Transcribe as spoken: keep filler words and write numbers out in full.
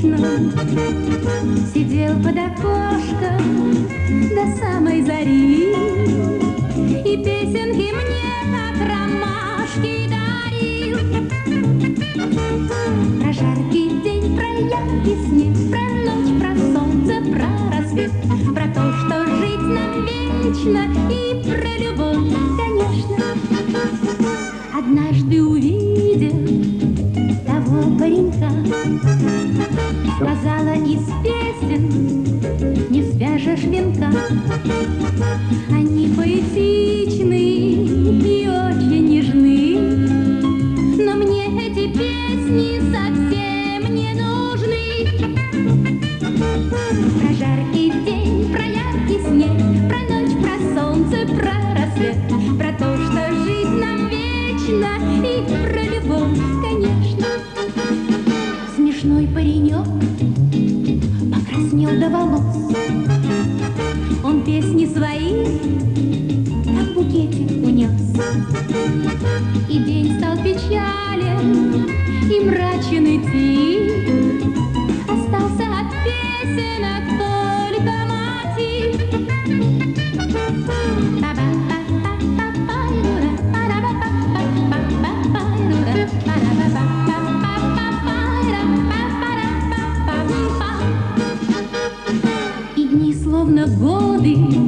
конечно, сидел под окошком до самой зари и песенки мне как ромашки дарил. Про жаркий день, про яркий снег, про ночь, про солнце, про рассвет, про то, что жить нам вечно, и про любовь, конечно. Однажды увидел того паренька, сказала из песен не свяжешь венка. Они поэтичны и очень нежны, но мне эти песни совсем не нужны. Про жаркий день, про яркий снег, про ночь, про солнце, про рассвет, про то, что жизнь нам вечна, и про любовь, конечно. Смешной паренек покраснел до волос. Он песни свои как букетик унес. И день стал печален и мрачен идти. Остался от песенок только мотив. И дни словно годы